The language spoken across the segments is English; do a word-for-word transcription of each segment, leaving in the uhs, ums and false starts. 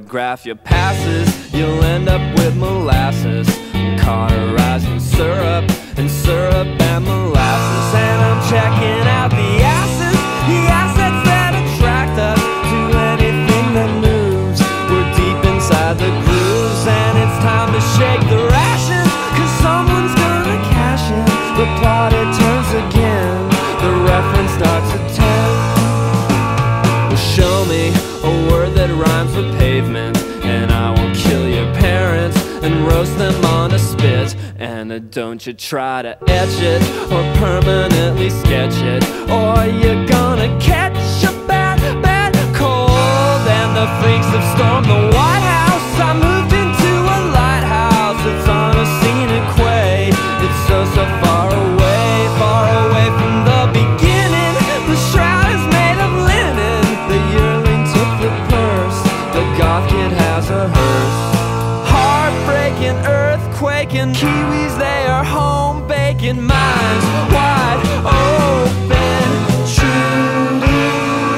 photograph your passes, you'll end up with molasses, cauterizing syrup and syrup and molasses. And I'm checking out the asses, the assets that attract us to anything that moves. We're deep inside the grooves, and it's time to shake the rations, cause someone's gonna cash in. The plot, it turns again, the reference starts at ten. Well, show me a word that rhymes with pavement, and I will kill your parents and roast them on a spit. And uh, don't you try to etch it or permanently sketch it, or you're gonna catch a bad, bad cold. And the freaks have stormed the White House. I moved into a lighthouse. It's on a scenic quay. It's so, so far away, far away from the beginning. The shroud is made of linen. The yearling took the purse. The goth kid has a hearse. Heartbreaking, earthquaking Kiwis, they are home baking. Minds wide open, truly.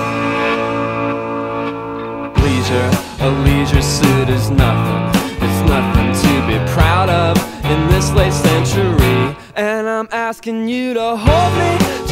Leisure, a leisure suit is nothing. It's nothing to be proud of in this late century. And I'm asking you to hold me